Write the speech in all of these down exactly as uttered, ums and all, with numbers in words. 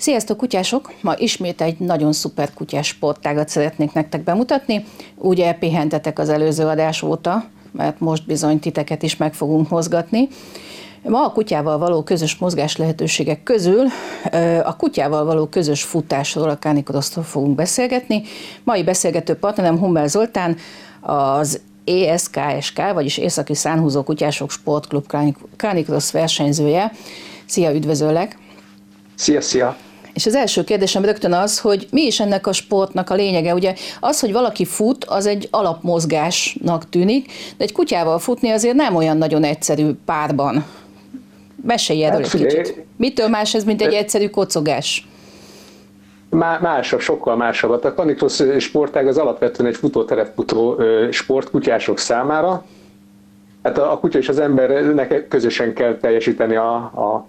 Sziasztok kutyások! Ma ismét egy nagyon szuper kutyás sportágat szeretnék nektek bemutatni. Ugye pihentetek az előző adás óta, mert most bizony titeket is meg fogunk mozgatni. Ma a kutyával való közös mozgás lehetőségek közül a kutyával való közös futásról, a Canicrossról fogunk beszélgetni. Mai beszélgető partnerem Hummel Zoltán, az é es ká es ká, vagyis Északi Szánhúzó Kutyások Sportklub Canicross versenyzője. Szia, üdvözöllek! Szia, szia! És az első kérdésem rögtön az, hogy mi is ennek a sportnak a lényege? Ugye az, hogy valaki fut, az egy alapmozgásnak tűnik, de egy kutyával futni azért nem olyan nagyon egyszerű párban. Mesélj erről hát, egy kicsit. Mitől más ez, mint egy egyszerű kocogás? Másabb, sokkal másabb. A Canicross sportág az alapvetően egy futóterepfutó sport kutyások számára. Hát a, a kutya és az embernek közösen kell teljesíteni a, a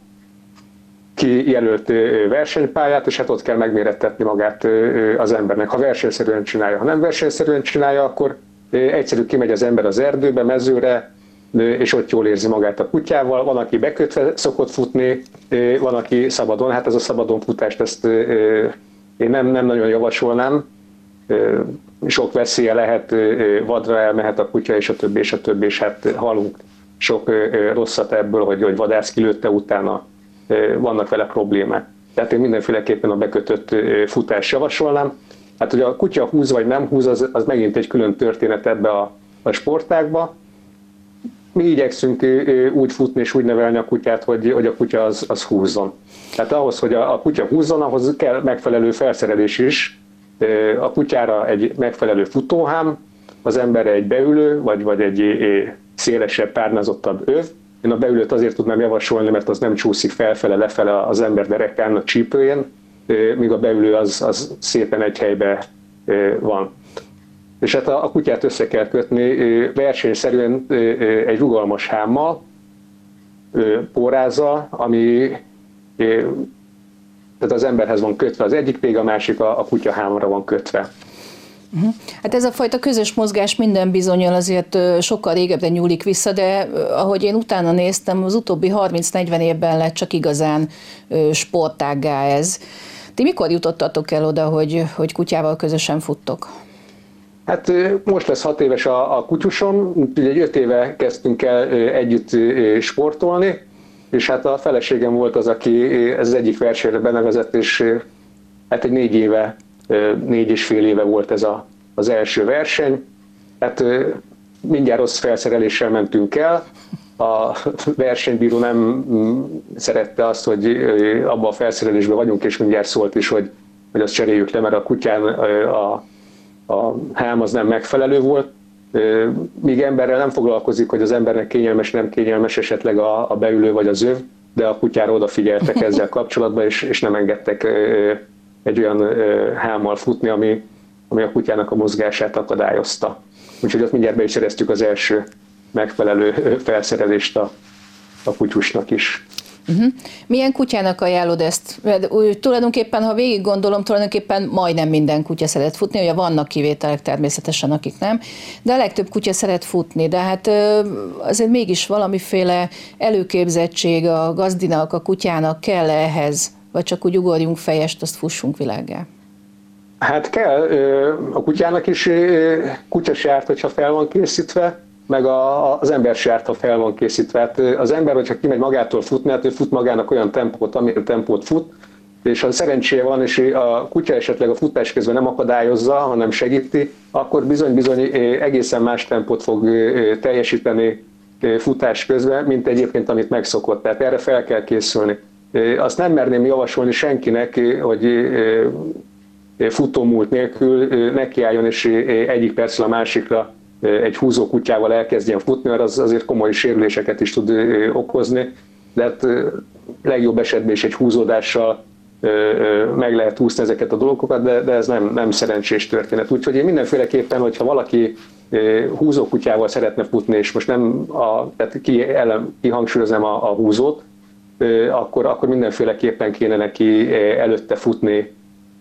kijelölt versenypályát, és hát ott kell megmérettetni magát az embernek. Ha versenyszerűen csinálja, ha nem versenyszerűen csinálja, akkor egyszerű kimegy az ember az erdőbe, mezőre, és ott jól érzi magát a kutyával. Van, aki bekötve szokott futni, van, aki szabadon. Hát ez a szabadon futást, ezt én nem, nem nagyon javasolnám. Sok veszélye lehet, vadra elmehet a kutya, és a többi, és a többi, és hát hallunk sok rosszat ebből, hogy, hogy vadász kilőtte utána, vannak vele problémák. Tehát én mindenféleképpen a bekötött futást javasolnám. Hát, hogy a kutya húz vagy nem húz, az, az megint egy külön történet ebbe a, a sportágba. Mi igyekszünk úgy futni és úgy nevelni a kutyát, hogy, hogy a kutya az, az húzzon. Tehát ahhoz, hogy a, a kutya húzzon, ahhoz kell megfelelő felszerelés is. A kutyára egy megfelelő futóhám, az emberre egy beülő, vagy, vagy egy szélesebb, párnázottabb öv. Én a beülőt azért tudnám javasolni, mert az nem csúszik felfele, lefele az ember derekán, a csípőjén, míg a beülő az, az szépen egy helyben van. És hát a, a kutyát össze kell kötni versenyszerűen egy rugalmas hámmal, pórázzal, ami tehát az emberhez van kötve az egyik pég, a másik a, a kutya hámra van kötve. Uh-huh. Hát ez a fajta közös mozgás minden bizonnyal azért sokkal régebbre nyúlik vissza, de ahogy én utána néztem, az utóbbi harminc-negyven évben lett csak igazán sportággá ez. Ti mikor jutottatok el oda, hogy, hogy kutyával közösen futtok? Hát most lesz hat éves a, a kutyusom, egy öt éve kezdtünk el együtt sportolni, és hát a feleségem volt az, aki ez az egyik versenyre benevezett, és hát egy négy éve, négy és fél éve volt ez a, az első verseny. Hát mindjárt rossz felszereléssel mentünk el. A versenybíró nem szerette azt, hogy abban a felszerelésben vagyunk, és mindjárt szólt is, hogy, hogy azt cseréljük le, mert a kutyán a, a hám az nem megfelelő volt. Míg emberrel nem foglalkozik, hogy az embernek kényelmes, nem kényelmes esetleg a, a beülő vagy az öv, de a kutyára odafigyeltek ezzel kapcsolatban, és, és nem engedtek egy olyan hámmal futni, ami, ami a kutyának a mozgását akadályozta. Úgyhogy ott mindjárt be is szereztük az első megfelelő felszerelést a, a kutyusnak is. Uh-huh. Milyen kutyának ajánlod ezt? Úgy, tulajdonképpen, ha végig gondolom, tulajdonképpen majdnem minden kutya szeret futni, ugye vannak kivételek természetesen, akik nem, de a legtöbb kutya szeret futni, de hát azért mégis valamiféle előképzettség a gazdinak, a kutyának kell ehhez, vagy csak úgy ugorjunk fejest, azt fussunk világgá? Hát kell, a kutyának is kutya se árt, hogyha fel van készítve, meg a, az ember se árt, ha fel van készítve. Hát az ember, hogyha kimegy magától futni, hát ő fut magának olyan tempót, amilyen tempót fut, és ha szerencséje van, és a kutya esetleg a futás közben nem akadályozza, hanem segíti, akkor bizony-bizony egészen más tempót fog teljesíteni futás közben, mint egyébként, amit megszokott. Tehát erre fel kell készülni. Azt nem merném javasolni senkinek, hogy futómúlt nélkül nekiálljon, és egyik percről a másikra egy húzó kutyával elkezdjen futni, mert az azért komoly sérüléseket is tud okozni, de hát legjobb esetben is egy húzódással meg lehet úszni ezeket a dolgokat, de, de ez nem, nem szerencsés történet. Úgyhogy én mindenféleképpen, hogyha valaki húzó kutyával szeretne futni, és most nem a, tehát ki, ellen, kihangsúlyoznám a, a húzót, akkor, akkor mindenféleképpen kéne neki előtte futni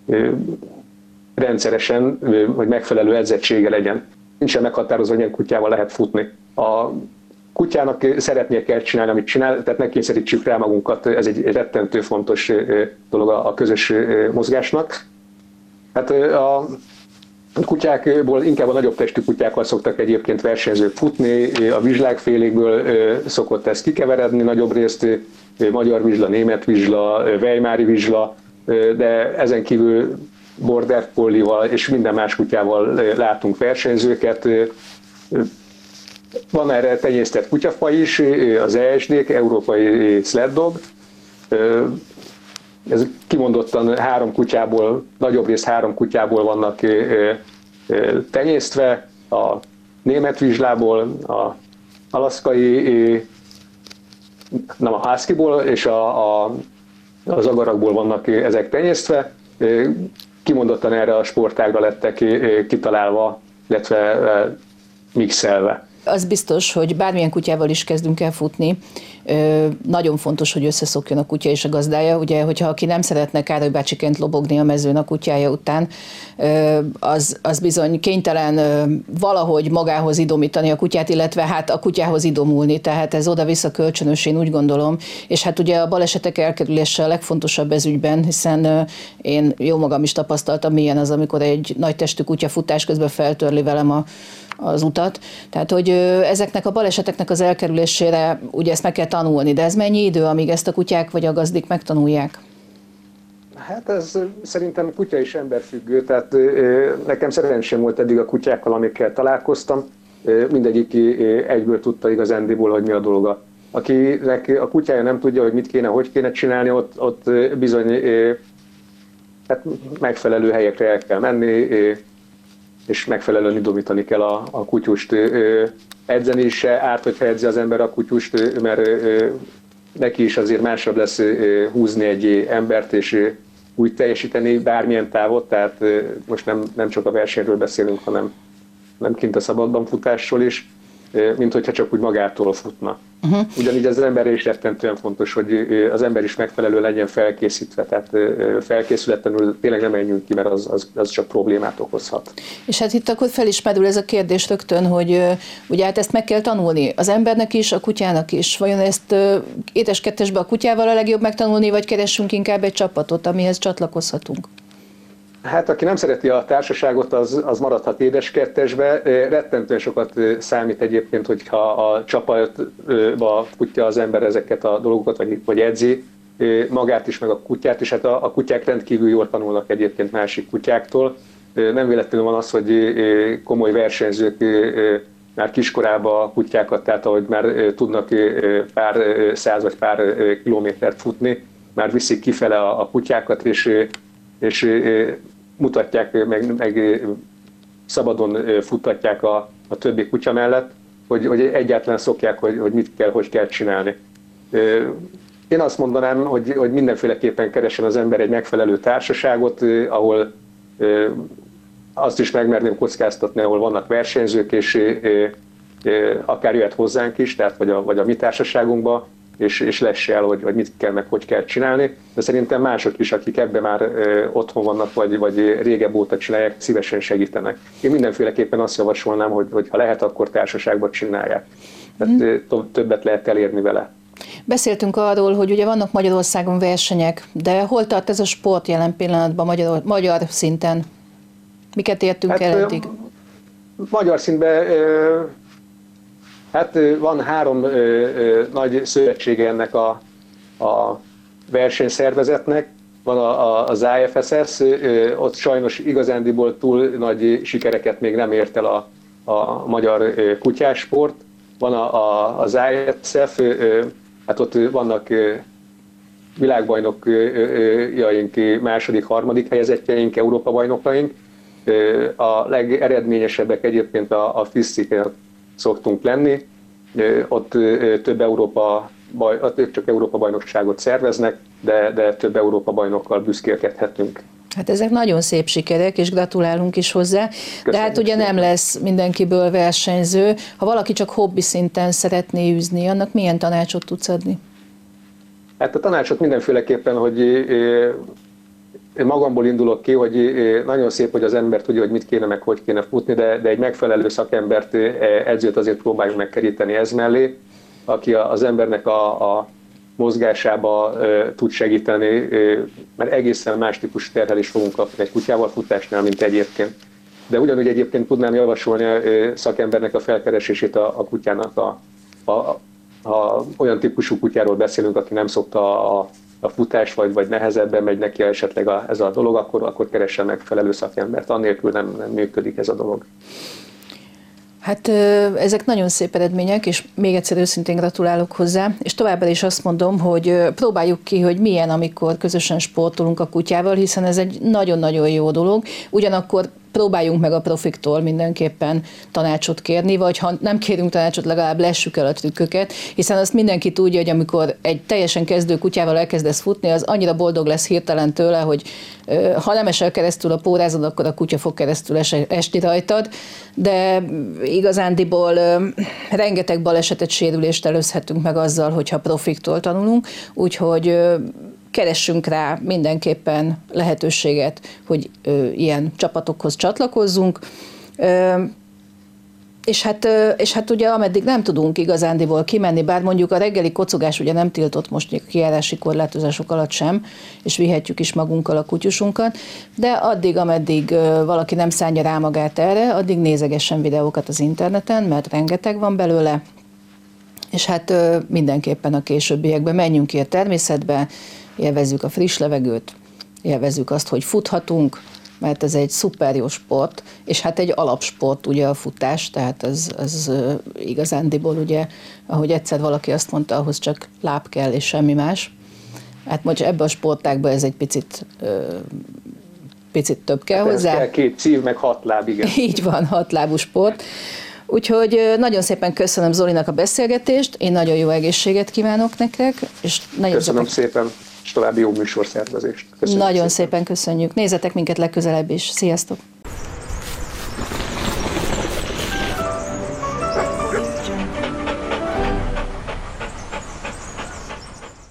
rendszeresen, hogy megfelelő edzettsége legyen. Nincsen meghatározva, hogy milyen kutyával lehet futni. A kutyának szeretnie kell csinálni, amit csinál, tehát ne kényszerítsük rá magunkat, ez egy rettentő fontos dolog a közös mozgásnak. Hát a kutyákból inkább a nagyobb testű kutyákkal szoktak egyébként versenyzők futni, a vizslákfélékből szokott ez kikeveredni nagyobb részt, magyar vizsla, német vizsla, weimári vizsla, de ezen kívül border collival és minden más kutyával látunk versenyzőket. Van erre tenyésztett kutyafaj is, az E S D-k, európai sled dog. Ez kimondottan három kutyából, nagyobb rész három kutyából vannak tenyésztve, a német vizslából, a alaszkai, nem a huskyból és a, a, az agarakból vannak ezek tenyésztve. Kimondottan erre a sportágra lettek kitalálva, illetve mixelve. Az biztos, hogy bármilyen kutyával is kezdünk el futni, nagyon fontos, hogy összeszokjon a kutya és a gazdája. Ugye, hogyha aki nem szeretne Károly bácsiként lobogni a mezőn a kutyája után, az, az bizony kénytelen valahogy magához idomítani a kutyát, illetve hát a kutyához idomulni. Tehát ez oda-vissza kölcsönös, én úgy gondolom. És hát ugye a balesetek elkerülése a legfontosabb ez ügyben, hiszen én jó magam is tapasztaltam, milyen az, amikor egy nagy testű kutya futás közben feltörli velem a az utat. Tehát, hogy ezeknek a baleseteknek az elkerülésére ugye ezt meg kell tanulni, de ez mennyi idő, amíg ezt a kutyák vagy a gazdik megtanulják? Hát ez szerintem kutya és emberfüggő, tehát nekem szerencsém volt eddig a kutyákkal, amikkel találkoztam, mindegyik egyből tudta igazándiból, hogy mi a dolga. Akinek a kutyája nem tudja, hogy mit kéne, hogy kéne csinálni, ott, ott bizony hát megfelelő helyekre el kell menni, és megfelelően idomítani kell a, a kutyust. Edzeni is se árt, hogyha edzi az ember a kutyust, mert neki is azért másabb lesz húzni egy embert, és úgy teljesíteni bármilyen távot, tehát most nem, nem csak a versenyről beszélünk, hanem nem kint a szabadban futásról is, mint hogyha csak úgy magától futna. Uh-huh. Ugyanígy az emberre is rettentően fontos, hogy az ember is megfelelő legyen felkészítve, tehát felkészületlenül tényleg nem menjünk ki, mert az, az, az csak problémát okozhat. És hát itt akkor fel is merül ez a kérdés rögtön, hogy ugye hát ezt meg kell tanulni az embernek is, a kutyának is. Vajon ezt édes-kettesbe a kutyával a legjobb megtanulni, vagy keressünk inkább egy csapatot, amihez csatlakozhatunk? Hát aki nem szereti a társaságot, az, az maradhat édes-kettesbe. Rettentően sokat számít egyébként, hogyha a csapatba futja az ember ezeket a dolgokat, vagy, vagy edzi magát is, meg a kutyát is. Hát a, a kutyák rendkívül jól tanulnak egyébként másik kutyáktól. Nem véletlenül van az, hogy komoly versenyzők már kiskorában a kutyákat, tehát ahogy már tudnak pár száz vagy pár kilométert futni, már viszik kifele a, a kutyákat, és és mutatják, meg, meg szabadon futtatják a, a többi kutya mellett, hogy, hogy egyáltalán szokják, hogy, hogy mit kell, hogy kell csinálni. Én azt mondanám, hogy, hogy mindenféleképpen keresen az ember egy megfelelő társaságot, ahol azt is megmerném kockáztatni, ahol vannak versenyzők, és akár jöhet hozzánk is, tehát vagy a, vagy a mi társaságunkba, és, és lesse el, hogy, hogy mit kell, meg hogy kell csinálni. De szerintem mások is, akik ebben már ö, otthon vannak, vagy, vagy régebb óta csinálják, szívesen segítenek. Én mindenféleképpen azt javasolnám, hogy, hogy ha lehet, akkor társaságban csinálják. Tehát mm. többet lehet elérni vele. Beszéltünk arról, hogy ugye vannak Magyarországon versenyek, de hol tart ez a sport jelen pillanatban magyar, magyar szinten? Miket értünk hát, el eddig? Magyar szintben ö, hát van három ö, ö, nagy szövetsége ennek a, a versenyszervezetnek. Van a, a, az I F S S, ö, ott sajnos igazándiból túl nagy sikereket még nem ért el a, a magyar ö, kutyásport. Van a, a, az I S F, ö, hát ott vannak ö, világbajnokjaink, második, harmadik helyezettjeink, Európa bajnokaink. Ö, a legeredményesebbek egyébként a, a FISZIK-en szoktunk lenni, ott több Európa, baj, ott csak Európa bajnokságot szerveznek, de, de több Európa bajnokkal büszkélkedhetünk. Hát ezek nagyon szép sikerek, és gratulálunk is hozzá. Köszönjük de hát ugye szépen. Nem lesz mindenkiből versenyző. Ha valaki csak hobbi szinten szeretné űzni, annak milyen tanácsot tudsz adni? Hát a tanácsot mindenféleképpen, hogy én magamból indulok ki, hogy nagyon szép, hogy az ember tudja, hogy mit kéne, meg hogy kéne futni, de, de egy megfelelő szakembert, edzőt azért próbáljunk megkeríteni ez mellé. aki az embernek a, a mozgásába e, tud segíteni, e, mert egészen más típusú terhelést fogunk kapni egy kutyával futásnál, mint egyébként. De ugyanúgy egyébként tudnám javasolni a szakembernek a felkeresését a, a kutyának, a, a, a, olyan típusú kutyáról beszélünk, aki nem szokta a, a futás, vagy, vagy nehezebben megy neki esetleg a, ez a dolog, akkor, akkor keressen megfelelő szakembert. Annélkül nem, nem működik ez a dolog. Hát ezek nagyon szép eredmények, és még egyszer őszintén gratulálok hozzá, és továbbá is azt mondom, hogy próbáljuk ki, hogy milyen, amikor közösen sportolunk a kutyával, hiszen ez egy nagyon-nagyon jó dolog, ugyanakkor próbáljunk meg a profiktól mindenképpen tanácsot kérni, vagy ha nem kérünk tanácsot, legalább lessük el a trükköket, hiszen azt mindenki tudja, hogy amikor egy teljesen kezdő kutyával elkezdesz futni, az annyira boldog lesz hirtelen tőle, hogy ha nem esel keresztül a pórázon, akkor a kutya fog keresztül esni rajtad, de igazándiból rengeteg balesetet, sérülést előzhetünk meg azzal, hogyha profiktól tanulunk, úgyhogy keressünk rá mindenképpen lehetőséget, hogy ö, ilyen csapatokhoz csatlakozzunk. Ö, és, hát, ö, és hát ugye ameddig nem tudunk igazándiból kimenni, bár mondjuk a reggeli kocogás ugye nem tiltott most kijárási korlátozások alatt sem, és vihetjük is magunkkal a kutyusunkat, de addig, ameddig ö, valaki nem szánja rá magát erre, addig nézegessen videókat az interneten, mert rengeteg van belőle, és hát ö, mindenképpen a későbbiekben menjünk ki a természetbe, élvezzük a friss levegőt, élvezzük azt, hogy futhatunk, mert ez egy szuper jó sport, és hát egy alapsport ugye a futás, tehát ez, ez igazándiból ugye, ahogy egyszer valaki azt mondta, ahhoz csak láb kell és semmi más. Hát most ebben a sportágban ez egy picit, picit több kell hát hozzá. Kell két szív, meg hat láb, igen. Így van, hat lábú sport. Úgyhogy nagyon szépen köszönöm Zolinak a beszélgetést, én nagyon jó egészséget kívánok nektek. És nagyon köszönöm szépen. szépen. És további jó műsorszervezést. Köszönjük Nagyon szépen. szépen köszönjük. Nézzetek minket legközelebb is. Sziasztok!